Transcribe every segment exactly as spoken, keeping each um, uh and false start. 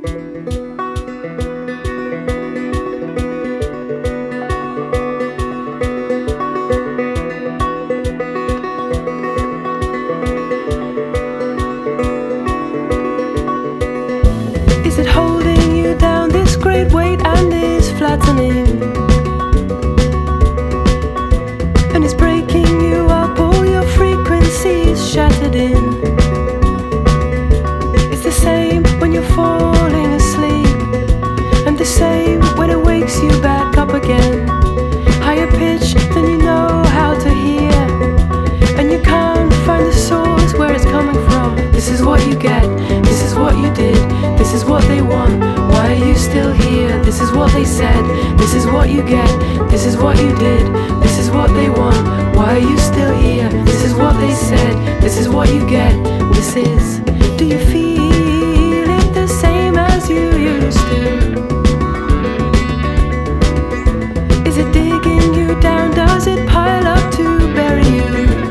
Is it holding you down, this great weight, and is flattening? And it's breaking you up, all your frequencies shattered in. It's the same when you're falling asleep, and the same when it wakes you back up again. Higher pitch than you know how to hear, and you can't find the source where it's coming from. This is what you get, this is what you did, this is what they want. Why are you still here? This is what they said, this is what you get, this is what you did, this is what they want. Why are you still here? This is what they said, this is what you get, this is. Do you feel it the same as you used to? Is it digging you down? Does it pile up to bury you?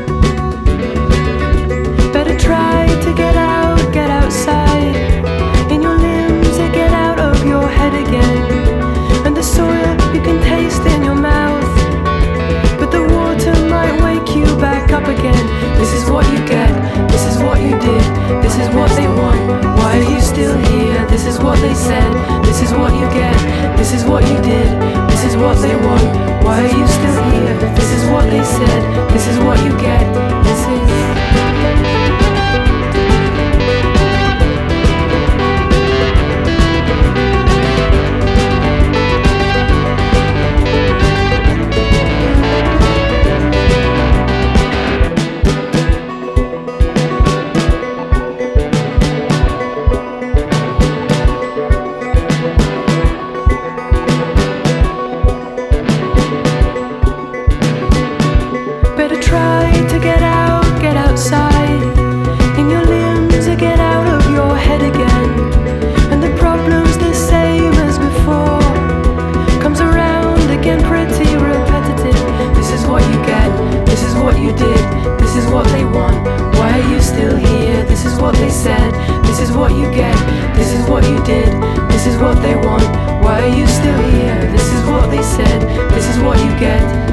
Better try to get out, get outside. In your limbs, they get out of your head again. And the soil you can taste in your mouth, but the water might wake you back up again. This is what you get, this is what you did, this is what they want. Why are you still here? This is what they said, this is what you get, this is what you did, this is what they want. Why are you still here? This is what they said, this is what you get, this is. Better try to get out, get outside. In your limbs, or get out of your head again. And the problem's the same as before. Comes around again, pretty repetitive. This is what you get, this is what you did, this is what they want. Why are you still here? This is what they said, this is what you get, this is what you did, this is what they want. Why are you still here? This is what they said, this is what you get.